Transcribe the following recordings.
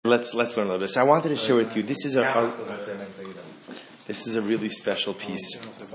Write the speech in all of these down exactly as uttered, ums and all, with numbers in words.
Let's let's learn a little bit. So I wanted to share with you. This is a, a this is a really special piece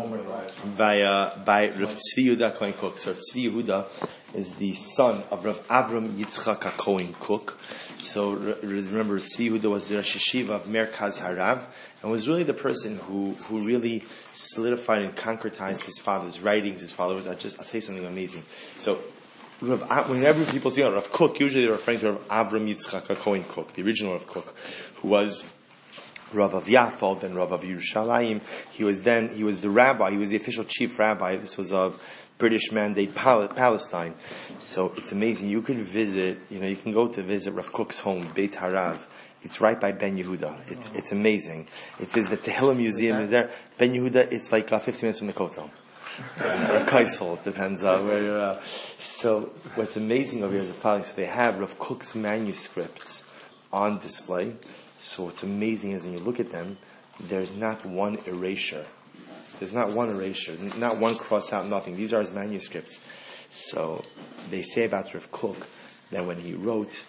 by uh, by Rav Tzvi Yehuda Cohen Cook. So Rav Tzvi Yehuda is the son of Rav Avram Yitzchak Cohen Cook. So re- remember, Tzvi Yehuda was the Rosh Yeshiva of Merkaz Harav and was really the person who who really solidified and concretized his father's writings, his followers. I just I'll tell you something amazing. So. Rav, whenever people say Rav Kook, usually they're referring to Rav Avram Yitzchak Cohen Cook, the original Rav Kook, who was Rav of Yafo, then Rav of Yerushalayim. He was then he was the rabbi, he was the official chief rabbi. This was of British Mandate Palestine. So it's amazing. You could visit, you know, you can go to visit Rav Kook's home, Beit Harav. It's right by Ben Yehuda. It's it's amazing. It says the Tehillah Museum is there. Ben Yehuda, it's like uh, fifty minutes from the Kotel. Or Kaisel, it depends on where you're at. So what's amazing over here is the following. So they have Rav Kook's manuscripts on display. So what's amazing is when you look at them, there's not one erasure. There's not one erasure. Not one cross out, nothing. These are his manuscripts. So they say about Rav Kook that when he wrote,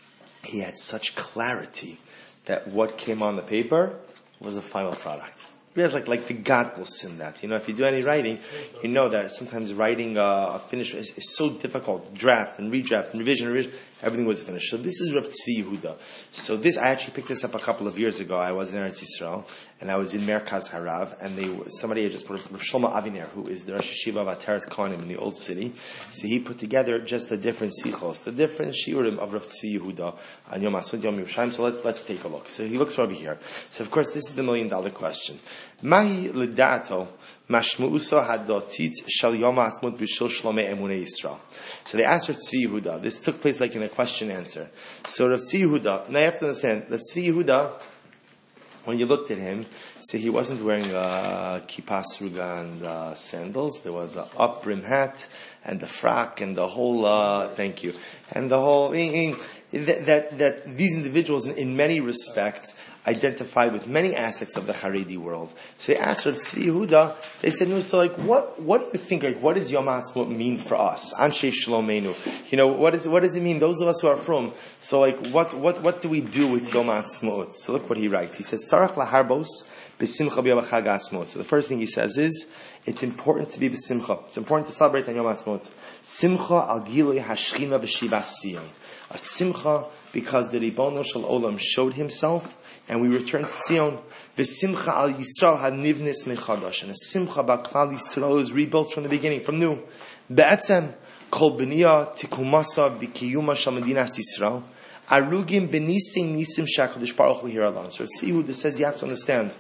he had such clarity that what came on the paper was a final product. There's like like the godless in that. You know, if you do any writing, you know that sometimes writing uh, a finish is, is so difficult. Draft and redraft and revision and revision, everything was finished. So this is Rav Tzvi Yehuda. So this, I actually picked this up a couple of years ago. I was in Eretz Yisrael, and I was in Merkaz Harav, and they somebody had just put Rav Shlomo Aviner, who is the Rosh Yeshiva of Ateret Kohanim in the Old City. So he put together just the different sichos, the different shiurim of Rav Tzvi Yehuda on Yom HaSod, Yom Yerushalayim. So let's let's take a look. So he looks over here. So of course, this is the million dollar question. Mahi ledato mashmuusa hadotit shal Yom HaAtzmaut b'shil shlomei emunei Yisrael. So they asked Rav Tzvi Yehuda. This took place like in a question answer. So Rav Tzvi Yehuda. Now you have to understand, Rav Tzvi Yehuda, when you looked at him, so he wasn't wearing a kippah sruga and uh, sandals. There was an up brim hat and the frock and the whole. Uh, thank you, and the whole. That, that, that these individuals, in, in many respects, identify with many aspects of the Haredi world. So they asked Rav Tzvi Yehuda, they said, no, so like, what, what do you think, like, what does Yom HaAtzmaut mean for us? Anshe Shlomeinu. You know, what is, what does it mean? Those of us who are from, so like, what, what, what do we do with Yom HaAtzmaut? So look what he writes. He says, Sarach laharbos b'simcha b'yom ha'chag ha'atzmaut. So the first thing he says is, it's important to be b'simcha. It's important to celebrate on Yom HaAtzmaut. Simcha al gilui hashchina v'shivas Sion. A simcha because the Ribono Shel Olam showed himself and we returned to Zion. V'simcha al Yisrael hanivnis mechadash. And a simcha about Klal Yisrael is rebuilt from the beginning, from new. Be'etzem kol b'niyah tikumasa v'kiyuma shel medinas Yisrael arugim b'nisim nisim shakadosh baruch hu hir alam. So see who this says, you have to understand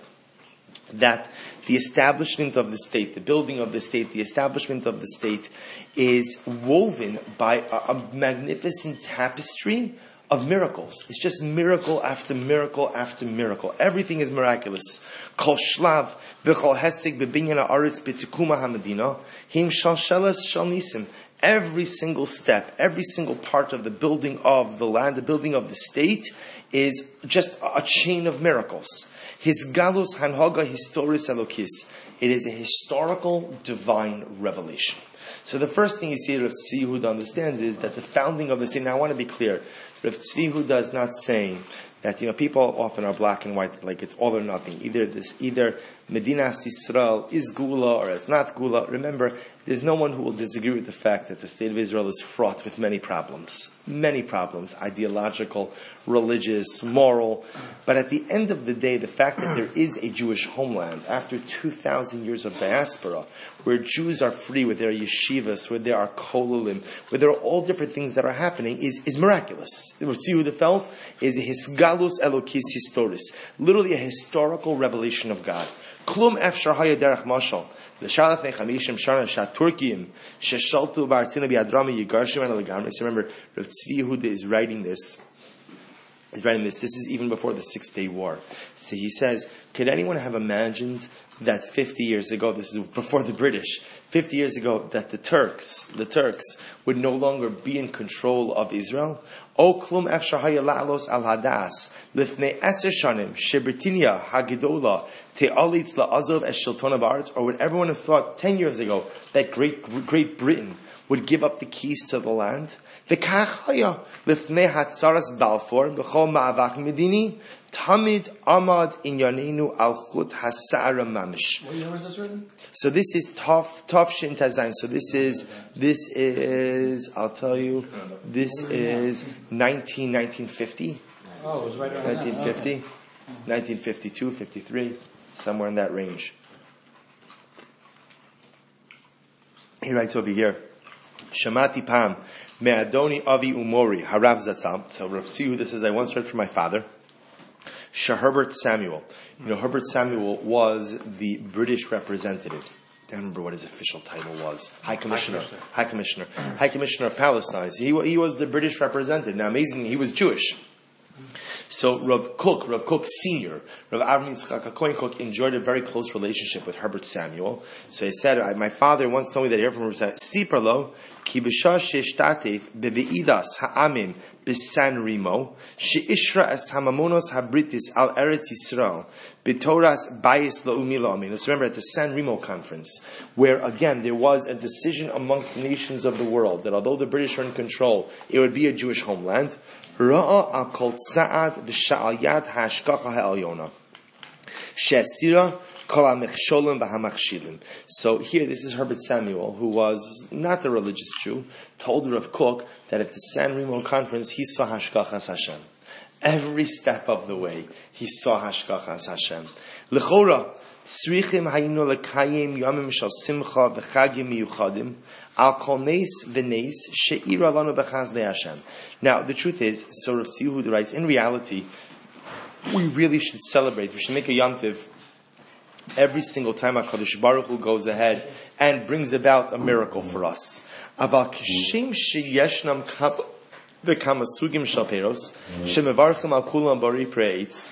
that the establishment of the state, the building of the state, the establishment of the state is woven by a, a magnificent tapestry of miracles. It's just miracle after miracle after miracle. Everything is miraculous. Kol shlav v'chol hesek b'binyan ha'aretz b'tikuma ha'medina him shal shelas shal nisim. Every single step, every single part of the building of the land, the building of the state, is just a chain of miracles. His galus hanhoga historis elokis. It is a historical divine revelation. So the first thing you see Rav Tzvi Yehuda understands is that the founding of the state. Now I want to be clear. Rav Tzvi Yehuda is not saying that, you know, people often are black and white, like it's all or nothing. Either this, either Medinas Yisrael is Gula or it's not Gula. Remember, there's no one who will disagree with the fact that the state of Israel is fraught with many problems. Many problems. Ideological, religious, moral. But at the end of the day, the fact that there is a Jewish homeland after two thousand years of diaspora, where Jews are free, where there are yeshivas, where there are kololim, where there are all different things that are happening, is, is miraculous. What Tzvi Yehuda felt is a hisgalus elokis historis. Literally a historical revelation of God. Klum efshar haya derech mashal. The Shalat Nechamishim Shana Shaturkim Sheshaltu Bartina Biadrami Yigarshim and Legamri. So remember, Rav Tzvi Yehuda is writing this. He's writing this. This is even before the Six Day War. So he says, could anyone have imagined that fifty years ago, this is before the British, fifty years ago, that the Turks, the Turks would no longer be in control of Israel? O klum efshar haya la'alos al hadas lifnei eser shanim shebritinia hagedola te'alitz la'azov es shiltona ba'aretz. Or would everyone have thought ten years ago that Great Great Britain would give up the keys to the land? V'kach haya lifnei hatzaras Balfour b'chol b'chol ma'avak medini, tamid amad inyanenu al chut hasara mamish. What year was this written? So this is Tov Tov Shin Tazayin. So this is this is I'll tell you, this is nineteen nineteen fifty. Oh, it was right around nineteen fifty, okay. nineteen fifty-two, fifty-three, somewhere in that range. He writes over here, Shamati Pam, Me'adoni Avi Umori, Harav Zatzam. So Rav Tzvi Yehuda says, I once read from my father, Herbert Samuel. You know, Herbert Samuel was the British representative. I don't remember what his official title was. High Commissioner. High Commissioner. High Commissioner, High Commissioner of Palestine. So he, he was the British representative. Now, amazingly, he was Jewish. So Rav Kook, Rav Kook Senior, Rav Avram Yitzchak HaKohen Kook enjoyed a very close relationship with Herbert Samuel. So he said, my father once told me that he heard from Herbert Samuel, Siperlo, ki b'shah she'ishtatev beve'idas ha'amim b'San Remo, she'ishra es hamamonos habritis al Eretz Yisrael, b'toras bayis la'umi la'amin. Let's remember at the San Remo conference, where again there was a decision amongst the nations of the world that although the British are in control, it would be a Jewish homeland. Ra'a al kol tza'ad v'sha'al yad ha'ashkacha ha'alyona. She'asira kol ha'mechsholim v'ha'machshilim. So here, this is Herbert Samuel, who was not a religious Jew, told Rav Kook that at the San Remo conference, he saw hashkachas Hashem. Every step of the way, he saw hashkachas Hashem. L'chora, tzrichim hayinu lekayim yomim shal simcha v'chagim miyuchadim. Now, the truth is, so Rav Tzvi Yehuda writes, in reality, we really should celebrate. We should make a Yom Tov every single time HaKadosh Baruch Hu goes ahead and brings about a miracle for us. Aval k'shem sheyeshnam v'kama sugim shel peros shemevarchim al kulam bari preitz.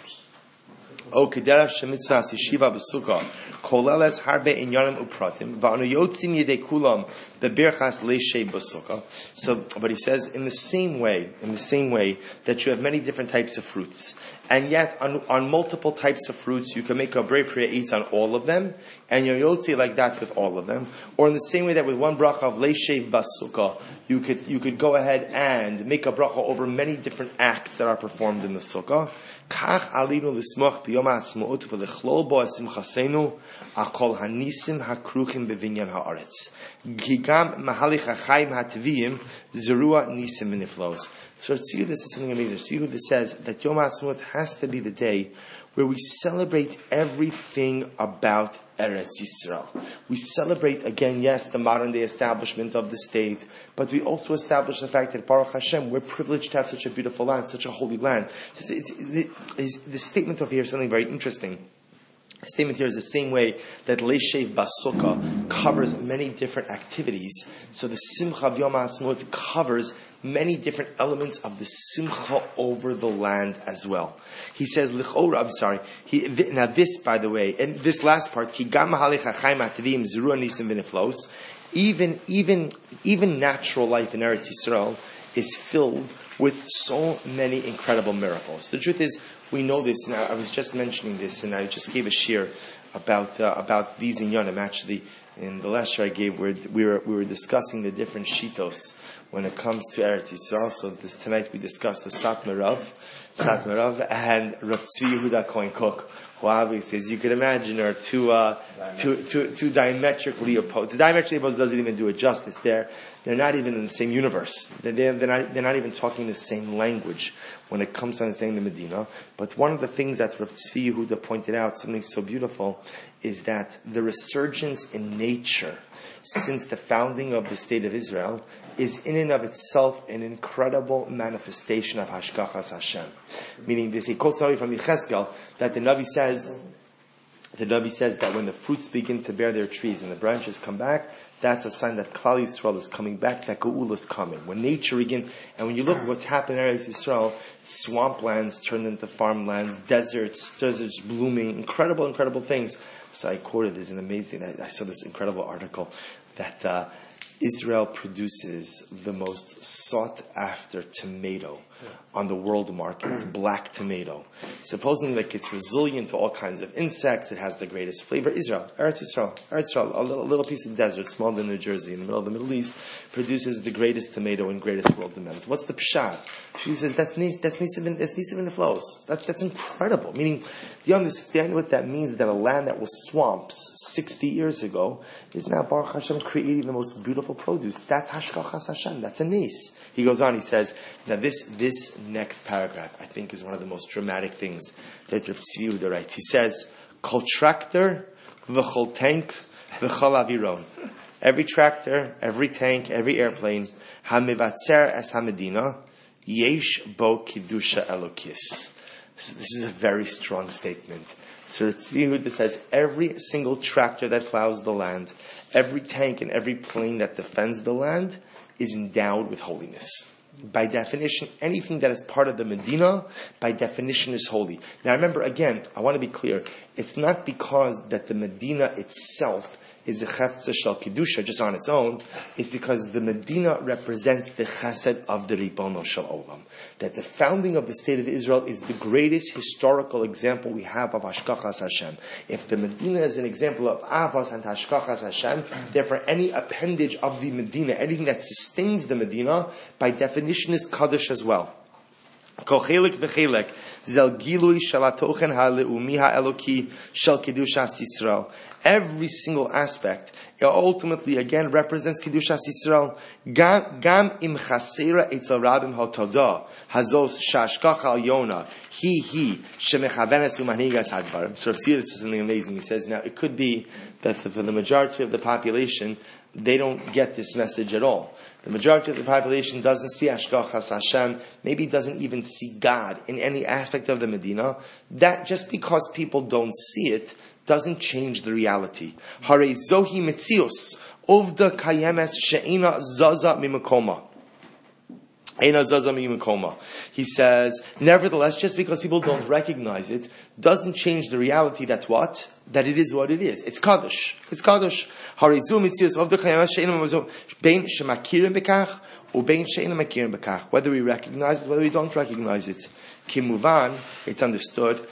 O kederach shemitzas yeshiva b'sukkah koleles harbe inyanim upratim va'anu yotzim yedei kulam bebirchas leishei b'sukkah. So, but he says, in the same way, in the same way that you have many different types of fruits, and yet on, on multiple types of fruits you can make a brei priya eats on all of them, and you're yotzi like that with all of them. Or in the same way that with one bracha of leishei b'sukkah, you could you could go ahead and make a bracha over many different acts that are performed in the sukkah. Kach alinu l'smoch b'yom ha'atzmaut v'lechlol bo ha'simchasenu akol hanisim hakruchim b'vinyan ha'aretz. Gigam mahalich ha'chaim ha'tviyim zerua nisim v'niflos. So Tzvi Yehuda says something amazing. Tzvi Yehuda says that Yom Ha'atzmaut has to be the day where we celebrate everything about Eretz Yisrael. We celebrate, again, yes, the modern day establishment of the state, but we also establish the fact that Baruch Hashem, we're privileged to have such a beautiful land, such a holy land. It's, it's, it's, the statement of here is something very interesting. The statement here is the same way that Leishev Basukah covers many different activities. So the Simcha of Yom HaAtzmaut covers many different elements of the Simcha over the land as well. He says, L'chora, I'm sorry. He, now this, by the way, and this last part, Ki gam mahalech ha'chaim ha'tvim zerua nisim v'niflos, even, even, even natural life in Eretz Yisrael is filled with so many incredible miracles. The truth is, we know this, and I was just mentioning this, and I just gave a shir about uh, about these inyanim. Actually, in the last shir I gave, we were, we were we were discussing the different shitos when it comes to Eretz Yisrael. So this tonight we discussed the Satmar Rav, Satmar Rav, and Rav Tzvi Yehuda Kohen Kook, who obviously, as you can imagine, are two uh, two, two, two diametrically opposed. The diametrically opposed doesn't even do it justice. They're they're not even in the same universe. They're, they're, not, they're not even talking the same language when it comes to understanding the Medina. But one of the things that Rav Tzvi Yehuda pointed out, something so beautiful, is that the resurgence in nature since the founding of the State of Israel is in and of itself an incredible manifestation of Hashgachas Hashem. Meaning, there's a quote from Yechezkel that the Navi says, the Navi says that when the fruits begin to bear their trees and the branches come back, that's a sign that Klal Yisrael is coming back, that Geula is coming. When nature begins, and when you look at what's happened in Eretz Yisrael, swamplands turned into farmlands, deserts, deserts blooming, incredible, incredible things. So I quoted this, an amazing, I, I saw this incredible article that uh, Israel produces the most sought after tomato. on the world market, black tomato. Supposing that it's resilient to all kinds of insects, it has the greatest flavor. Israel, Eretz Yisrael, Eretz Yisrael, a little, little piece of desert, smaller than New Jersey, in the middle of the Middle East, produces the greatest tomato in greatest world demand. What's the pshat? She says, that's nis, that's nisivin, that's nisivin the flows. That's, that's incredible. Meaning, do you understand what that means? That a land that was swamps sixty years ago is now Baruch Hashem creating the most beautiful produce. That's Hashkachas Hashem. That's a nis. He goes on, he says, now this, this next paragraph, I think, is one of the most dramatic things that Rav Tzvi Yehuda writes. He says, Kol tractor, v'chol tank, v'chol aviron. Every tractor, every tank, every airplane, hamivatzer es hamedina, yesh bo kidusha elokis. So this is a very strong statement. So Tzvi Yehuda says, every single tractor that plows the land, every tank and every plane that defends the land, is endowed with holiness. By definition, anything that is part of the Medina, by definition, is holy. Now remember, again, I want to be clear, it's not because that the Medina itself is a chefza shel kedusha just on its own. It's because the Medina represents the chesed of the Ribono shel Olam. That the founding of the state of Israel is the greatest historical example we have of Hashkachas Hashem. If the Medina is an example of Avos and Hashkachas Hashem, therefore any appendage of the Medina, anything that sustains the Medina, by definition is Kaddish as well. Kochelik v'chelik zel gilui shel hatochen ha'leumi ha'eloki shel kedushas Yisrael. Every single aspect, it ultimately again represents kedushas Yisrael. Gam gam im chasera etzel rabim ha'todah hazos shashkach al yona he he shemechavenes u'manigas hadvarim. So Rav Tzvi, this is something amazing. He says, now it could be that for the majority of the population, they don't get this message at all. The majority of the population doesn't see Hashkachas Hashem, maybe doesn't even see God in any aspect of the Medina. That just because people don't see it doesn't change the reality. Harei zohi metzius ovda kayemes she'ina zaza mimakoma. He says, nevertheless, just because people don't recognize it, doesn't change the reality that what? That it is what it is. It's Kaddish. It's Kaddish. Whether we recognize it, whether we don't recognize it. Kimuvan, it's understood,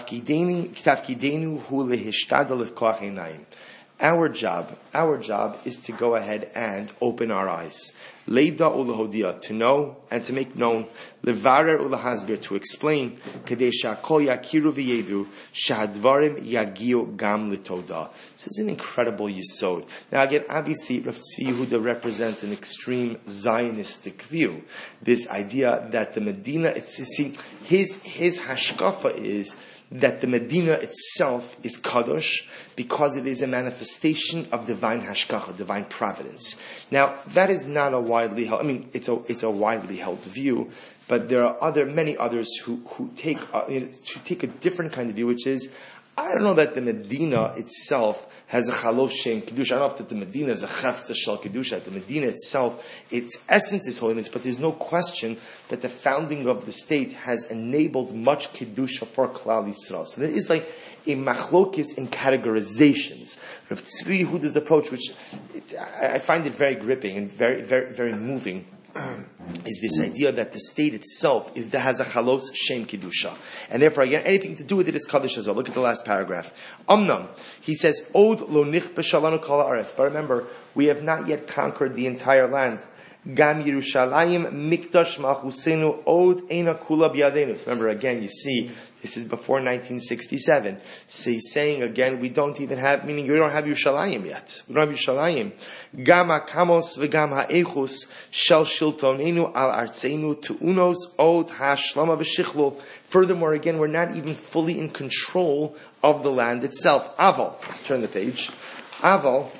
our job, our job is to go ahead and open our eyes. Leida ulahodia, to know and to make known. Levarer ulahasbir, to explain. Kadesha kol yakiru v'yedu shahadvarim yagiu gam litoda. This is an incredible yisod. Now again, obviously, Rav Tzvi Yehuda represents an extreme Zionistic view. This idea that the Medina, it's, you see, his his hashkafa is that the Medina itself is kadosh because it is a manifestation of divine hashkacha, divine providence. Now, that is not a widely held, I mean, it's a, it's a widely held view, but there are other, many others who, who take, uh, who take a different kind of view, which is, I don't know that the Medina itself has a chalof shem kedusha. I don't know if the Medina is a chefza shel kedusha. The Medina itself, its essence is holiness, but there's no question that the founding of the state has enabled much kedusha for Klal Yisrael. So there is like a machlokis in categorizations. Rav Tzvi Yehuda's approach, which it, I find it very gripping and very, very, very moving, is this idea that the state itself is the has a chalos shem kedusha, and therefore again anything to do with it is kaddish as well. Look at the last paragraph. Amnam, he says, Od lo nichpe shalanu kol haaretz. But remember, we have not yet conquered the entire land. Gam Yerushalayim mikdash malchusenu od eina kula b'yadeinu. Remember again, you see, this is before nineteen sixty-seven. So he's saying again, we don't even have, meaning we don't have Yerushalayim yet. We don't have Yerushalayim. Gam ha'kamos v'gam ha'echus shel shiltonenu al artzeinu tu'unos od ha'shlama v'shichlo. Furthermore, again, we're not even fully in control of the land itself. Aval, turn the page. Aval,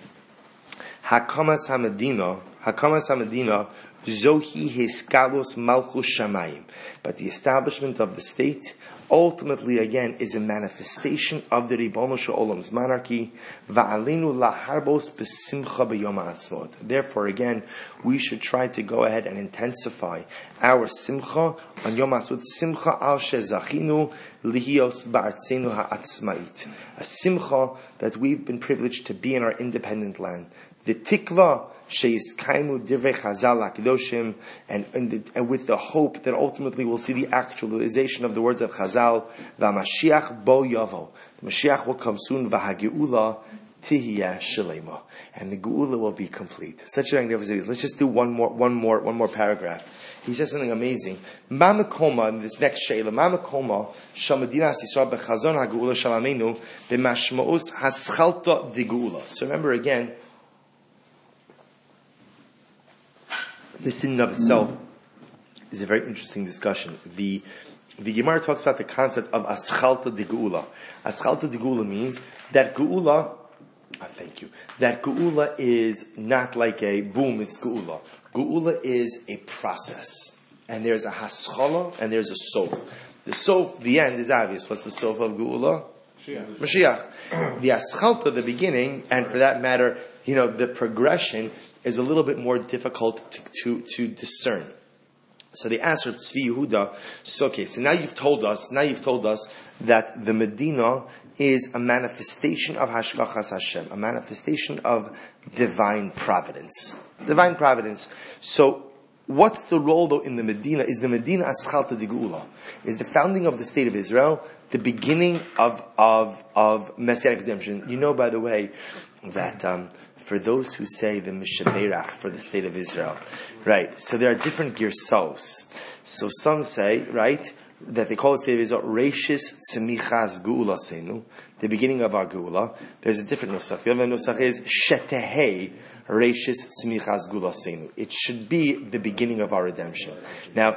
hakamas ha'medina, hakamas ha'medina, zohi hiskalos malchus shamayim. But the establishment of the state ultimately, again, is a manifestation of the Ribono Shel Olam's monarchy. Va'alinu laharbos b'simcha b'yom ha'atzmaut. Therefore, again, we should try to go ahead and intensify our simcha on Yom Ha'atzmaut. Simcha al shezachinu lihios ba'artzenu ha'atzmait. A simcha that we've been privileged to be in our independent land. The tikva sheiskaimu divrei Chazal HaKadoshim, and and, the, and with the hope that ultimately we'll see the actualization of the words of Chazal. V'Mashiach bo yavo. The Mashiach will come soon. V'Hageula tihiyah shalema, and the Geula will be complete. Such a magnificent. Let's just do one more, one more, one more paragraph. He says something amazing. Mamekoma in this next sheila. Mamekoma shamadina sisra bechazon hageula shalamenu b'mashmaus haschalta de Geula. So remember again, this in and of itself is a very interesting discussion. The the Gemara talks about the concept of aschalta de Geula. Aschalta de Geula means that Geula. Oh, thank you. That Geula is not like a boom, it's Geula. Geula is a process. And there's a haschala and there's a sof. The sof, the end, is obvious. What's the sof of Geula? Mashiach. Mashiach. The aschalta, the beginning, and for that matter, you know, the progression is a little bit more difficult to, to, to discern. So they asked Rav Tzvi Yehuda, so okay, so now you've told us, now you've told us that the Medina is a manifestation of Hashgachas Hashem, a manifestation of divine providence. Divine providence. So, what's the role though in the Medina? Is the Medina Aschalta de Geula? Is the founding of the state of Israel the beginning of, of, of Messianic redemption? You know, by the way, that, um, for those who say the Mishaberach for the state of Israel, right? So there are different girsos. So some say, right, that they call the state of Israel Reishis Tzemichas Geula Senu, the beginning of our Geula. There's a different nusach. The other nusach is Shetehei Reishis Tzemichas Geula Senu. It should be the beginning of our redemption. Now,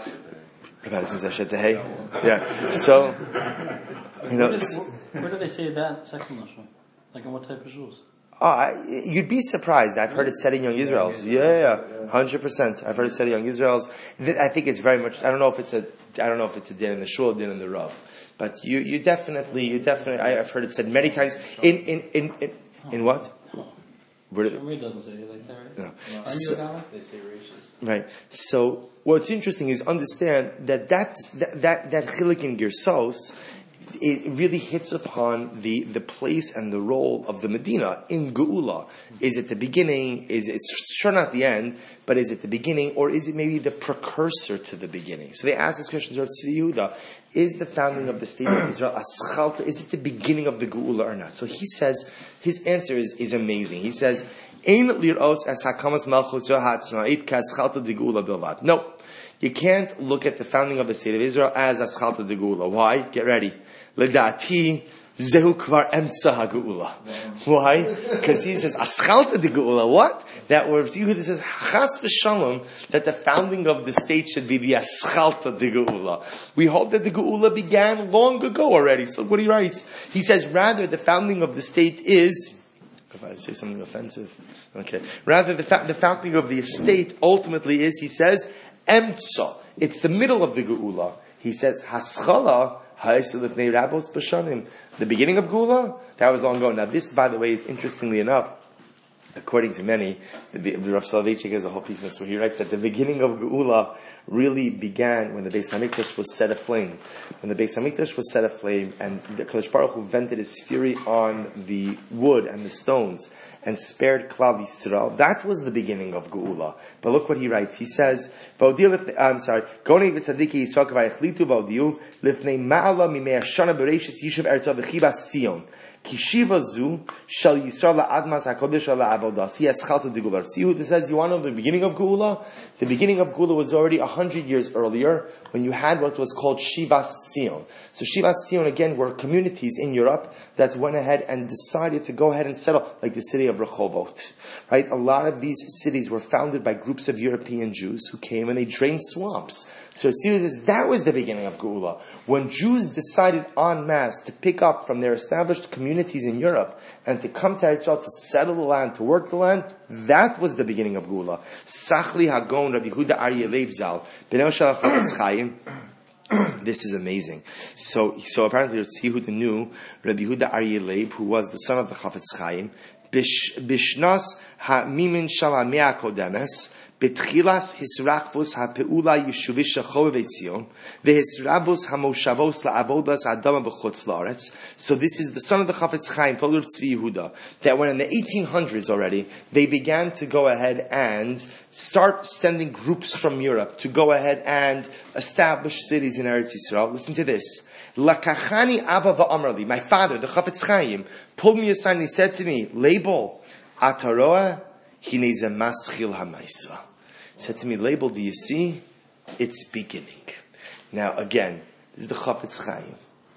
yeah. So, you know, where, did, where do they say that second nusach? Like in what type of rules? Oh, I, you'd be surprised. I've heard it said in Young Israels. Yeah, yeah, hundred percent. I've heard it said in Young Israels. I think it's very much. I don't know if it's a. I don't know if it's a din in the shul, din in the rav. But you, you definitely, you definitely. I, I've heard it said many times. In, in, in, in, in what? Where it doesn't say it like that, right? No. no. So, they say racist. Right. So what's interesting is understand that that that that, that chilik in Gersos, it really hits upon the, the place and the role of the Medina in Geula. Is it the beginning? Is it, it's sure not the end, but is it the beginning, or is it maybe the precursor to the beginning? So they ask this question to Tzvi Yehuda: is the founding of the state of Israel Aschalta? Is it the beginning of the Geula or not? So he says his answer is, is amazing. He says, "Ein liros as hakamas malchus hatznait kaschalta de Geula bilvad." No, you can't look at the founding of the state of Israel as Aschalta de Geula. Why? Get ready. Ledati zehu kvar emtza hageula. Why? Because he says aschalta de geula. What? That word Yehuda says chas v'shalom that the founding of the state should be the aschalta de geula. We hope that the geula began long ago already. So look what he writes. He says rather the founding of the state is. If I say something offensive, okay. Rather the fa- the founding of the state ultimately is. He says emtza. It's the middle of the geula. He says haschala. The beginning of Geula, that was long ago. Now this, by the way, is interestingly enough, according to many, the, the Rav Soloveitchik has a whole piece in this where he writes that the beginning of Geula really began when the Beis Hamikdash was set aflame. When the Beis Hamikdash was set aflame and the Kadosh Baruch Hu vented his fury on the wood and the stones and spared Klal Yisrael, that was the beginning of Geula. But look what he writes. He says, I'm sorry, Gonei v'tzadiki Yisrael k'vayachlitu v'odiu lifnei ma'ala mimei hashana bereishis yishuv eretza v'chibas Sion. Kishiva zu shall Yisrael la'admas hakodesh la'avodas. He has chalta de Geula. See who this says? You want to know the beginning of Geula? The beginning of Geula was already a hundred years earlier when you had what was called Shivas Sion. So Shivas Sion again were communities in Europe that went ahead and decided to go ahead and settle, like the city of Rehovot. Right? A lot of these cities were founded by groups of European Jews who came and they drained swamps. So see this? That was the beginning of Geula. When Jews decided en masse to pick up from their established communities in Europe and to come to Eretz to settle the land, to work the land, that was the beginning of Geula. Sachli Hagon Rabbi Yehuda Aryeh Leib Zal B'nei Shel Chafetz Chaim. This is amazing. So, so apparently Yehuda knew Rabbi Yehuda Aryeh Leib, who was the son of the Chafetz Chaim, Bishnas HaMimin Shel HaMea Kodemes, Betchilas hisrachvus hapeula yeshuvish shachov etzion vehisrabus hamoshavos laavodas adama b'chutz laaretz. So this is the son of the Chafetz Chaim, told of Tzvi Yehuda, that when in the eighteen hundreds already they began to go ahead and start sending groups from Europe to go ahead and establish cities in Eretz Yisrael. Listen to this. Lakachani Abba va'amrali, my father, the Chafetz Chaim, pulled me aside and he said to me, Label, Ataroa, hinei ze maschil hamaisa. Said to me, Label, do you see? It's beginning. Now again, this is the Chafetz Chaim.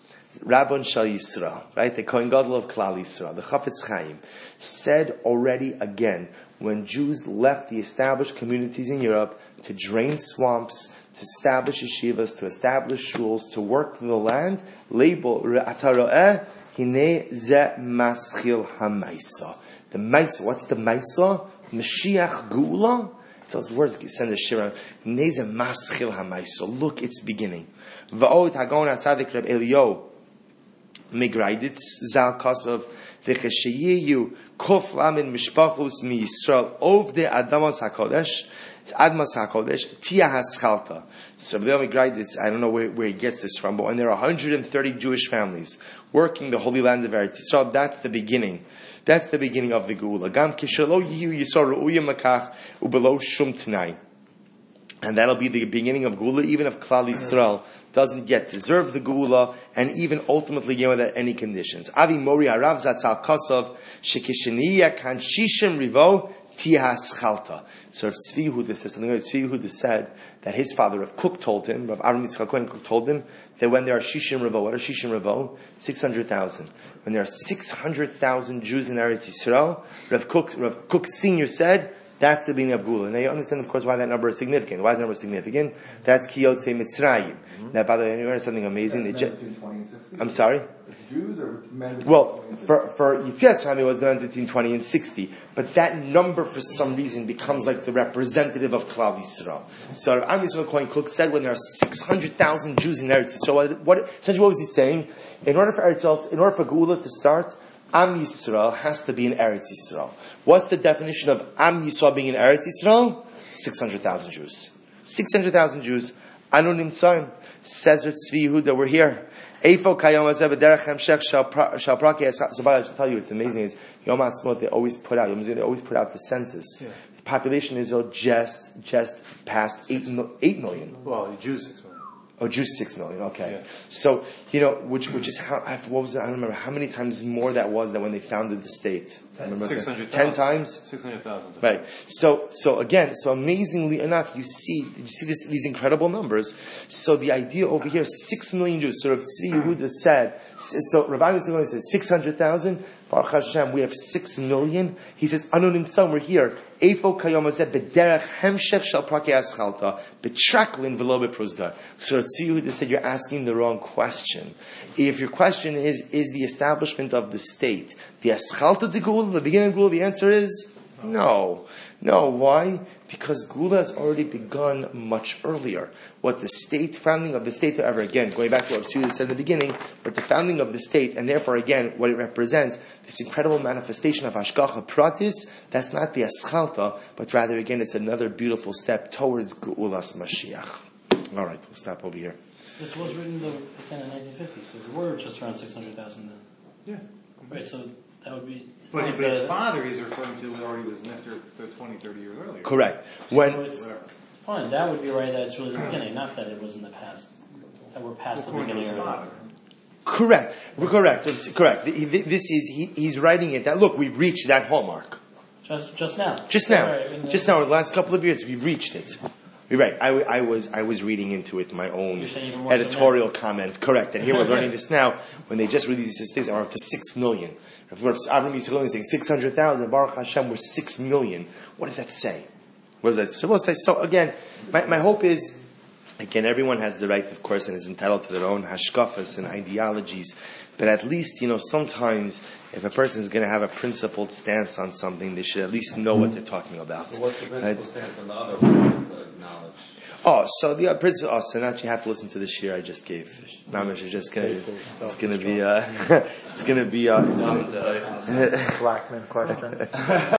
Rabbon Shal Yisrael, right? The Kohen Gadol of Klal Yisrael, the Chafetz Chaim, said already again, when Jews left the established communities in Europe to drain swamps, to establish yeshivas, to establish shuls, to work the land, label, Ataro'eh, hine ze maschil hamaisa. The maisa, what's the maisa? Mashiach Geula? So it's words send the shira. Neze maschil hamaisa. Look, it's beginning. Va'od hagon atzadik Reb Elio migraiditz zal kasav v'chesheyiyu kof lamin mishpachus mi Yisrael of the Adamas Hakodesh Admas Hakodesh Tia Haschalta. So Reb Elio migraiditz, I don't know where, where he gets this from, but when there are one hundred thirty Jewish families working the Holy Land of Eretz Yisrael, that's the beginning. That's the beginning of the Geula. Gam kishalo yiyu Yisrael ru'uyim lakach ubelo shum t'nai. And that'll be the beginning of Geula, even if Klal Yisrael doesn't yet deserve the Geula, and even ultimately get without any conditions. Avi Mori Harav Zatzal Kosov Shekishaniya Kan Shishim Rivo Tihas Chalta. So if Tzvi Yehuda says something like Tzvi Yehuda said that his father Rav Kook told him, Rav Aaron Yitzchak Cohen Kook told him that when there are Shishim Rivo, what are Shishim Rivo? Six hundred thousand. When there are six hundred thousand Jews in Eretz Yisrael, Rav Kook, Rav Kook Senior said, that's the beginning of Geula. Now you understand, of course, why that number is significant. Why is that number significant? That's Ki Yotzei Mitzrayim. Mm-hmm. Now, by the way, you know something amazing? They ju- I'm sorry? It's Jews or men? Well, for, for Yitzias Chaim, it was the man between twenty and sixty. But that number, for some reason, becomes like the representative of Klal Yisrael. So, Am Yisrael Kohen Kook said when there are six hundred thousand Jews in Eretz Yisrael, what, what, essentially what was he saying? In order for Eretz Yisrael, in order for Geula to start, Am Yisrael has to be in Eretz Yisrael. What's the definition of Am Yisrael being in Eretz Yisrael? six hundred thousand Jews. six hundred thousand Jews. Anu nimtzaim. Says Tzvi Yehuda, we're here. Eifo kayom hazeh b'derech hemshech shal praki. So, I should tell you, it's amazing is Yom HaAtzmaut, they always put out, they always put out the census. Yeah. The population in Israel just, just passed eight, eight million. Well, Jews six million. Oh, Jews six million. Okay, yeah. So you know, which which is how what was it? I don't remember how many times more that was than when they founded the state. Six hundred. Ten times. Six hundred thousand. Right. So so again, so amazingly enough, you see, you see this, these incredible numbers. So the idea over here, six million Jews. So Rav Tzvi Yehuda said. So Rav Aaron said six hundred thousand. Baruch Hashem, we have six million. He says, Anonim Tzam, we're here. Eifo kayom hazeh b'derech hemshech shal prakei aschalta b'traklin v'lo b'pruzda. So Tzvi Yehuda said, you're asking the wrong question. If your question is, is the establishment of the state the aschalta to Geula, the beginning of Geula, the answer is no. No. Why? Because Geula has already begun much earlier. What the state, founding of the state, ever again, going back to what Tzvi said in the beginning, but the founding of the state, and therefore again, what it represents, this incredible manifestation of Hashgacha Pratis, that's not the Aschalta, but rather again, it's another beautiful step towards Geulas Mashiach. Alright, we'll stop over here. This was written in the, again, in nineteen fifty, so we were just around six hundred thousand then. Yeah. Right, so that would be... But, like but his the, father he's referring to already was after twenty, thirty years earlier. Correct. When so it's, fine, that would be right, that it's really the beginning, not that it was in the past. That we're past the beginning of it. Correct. Correct. It's correct. This is, he, he's writing it that, look, we've reached that hallmark. Just just now. Just now. Right, Just now, in the last couple of years, we've reached it. You're right. I, I was I was reading into it my own editorial comment. Correct. And here we're learning this now. When they just released these things, are up to six million. If Avram Yisrael is saying six hundred thousand, Baruch Hashem, we're six million. What does that say? What does that say? So we'll say. So again, my, my hope is, again, everyone has the right, of course, and is entitled to their own hashkafas and ideologies. But at least, you know, sometimes if a person is going to have a principled stance on something, they should at least know what they're talking about. So what's the principled right? stance on the other one, the knowledge? Oh, so the uh, principle. Oh, so now you have to listen to the shir I just gave. Mamish is just gonna. It's gonna be. Uh, it's gonna be. Uh, it's gonna, Blackman question.